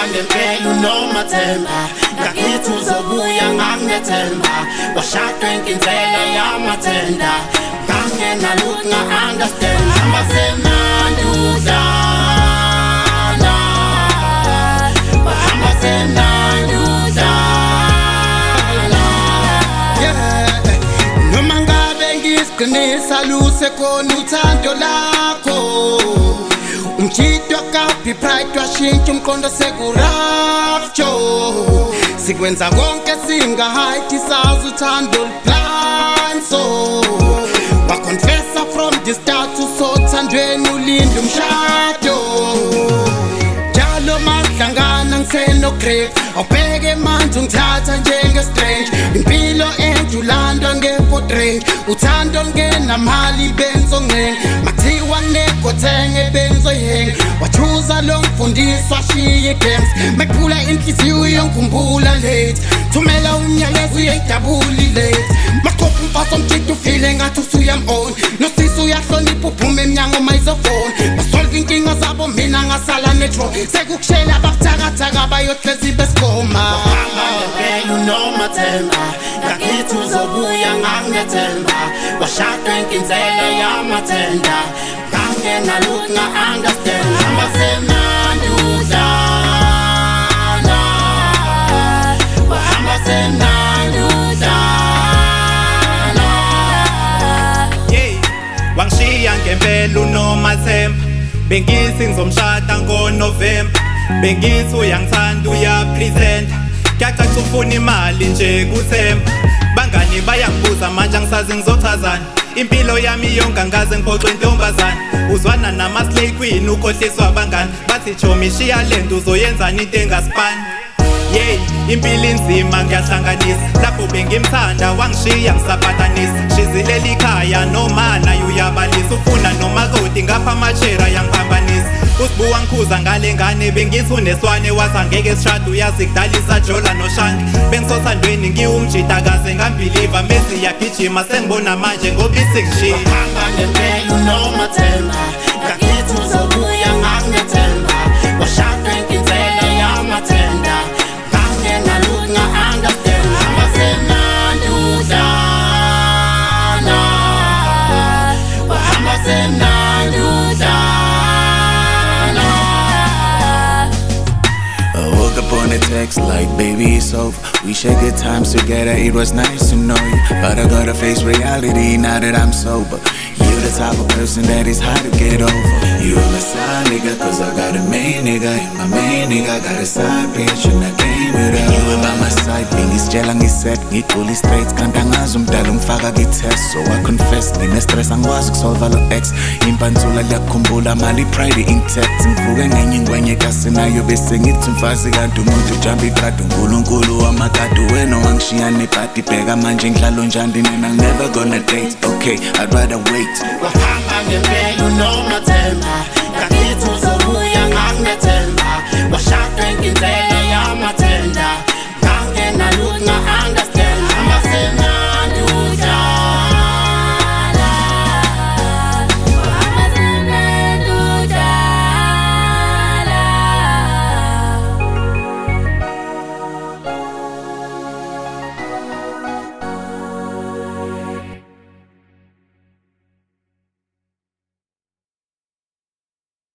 ngempela unomathemba ngakithi uzobuya nganethemba washaqwe inkinzela yamathenda ngangena look nga-understand hamba semnandi udlala hamba semnandi udlala noma ngabe ngisiqinisa lusekhona uthando lakho umjito kapi pride washintsha umqondo sekurafjo sikwenza konke singahayithi sazi uthando luplan so waconfessa from the start usothandweni ulinda umshado njalo madlangana ngisenograve awubheke manje ungithatha njenge-strange impilo enjulandwa nge-4 uthando lungenamali benzongcenge mathiwa nginekhothenge benzoyenge wachuza lo mfundisi washiye games mekuphula inhliziyo uyongikhumbula late thumela umyalezo uyayidabuli late maqopha umfaso mjito ufile ngathi usuyam-own nosisi uyahlonipha uphume emnyango mayizofone basolve inkinga zabo mina ngasala netro sekukushela abakuthakathaka bayohlezi besigoma hamba ngempela unomathemba ngakithi uzobuya nganethemba washaqwe inkinzela yamathenda ngangena look nga-understand hamba semnandi udlala hamba semnandi udlala wangishiya ngempela unomathemba bengithi ngizomshada ngoNovember bengithi uyangithanda uyapresenta kuyacaca ufuna imali nje kuthemba bangani bayangibuza manje angisazi ngizochazana impilo yami yonke angaze ngiphoxwe intombazana uzwana nama-slay queen ukhohliswa abangani bathi chomi shiya lento uzoyenzani into engasipani impilo inzima ngiyahlanganisa lapho bengimthanda wangishiya ngisaphatanisa shizilela ikhaya noma naye uyabalisa ufuna noma kodi ngapha amachera yangiphambanisa usibuwa ngikhuza ngale ngane bengithi uneswane wathi angeke sishade uyazi kudalisa jola noshangi bengisothandweni ngiwumjitakaze ngambhiliva mesi yagijima sengibona manje ngoba isingishiya hamba ngempela unomathemba ngakithi uzobuya nganethemba washaqwe inkinzela yamathenda ngangena look nga-understand hamba semnandi udlala hamba semnandi udlala I woke up on a text like, baby, it's over. We shared good times together, it was nice to know you. But I gotta face reality now that I'm sober. You're the type of person that is hard to get over. You are my side nigga, cause I got a main nigga. And my main nigga got a side bitch and I came with her. You were by my side, ngizitshela ngiset, ngigcula straight kanti angazi umdala ungifaka ki-test. So I confess, ngine-stress angikwazi ukusolva lo ex. Impanzula liyakukhumbula mali pride intact. Ngivuke ngenye ingwenye kasinayo bese ngithi mfazi kanti umuntu ujamba itrade unkulunkulu wamakade wena wangishiya nebhadi bheka manje ngidlalo njani and I'm never gonna date. Okay, I'd rather wait. wahamba ngempela unomathemba ngakithi uzobuya nganethemba washaqwe inkinzela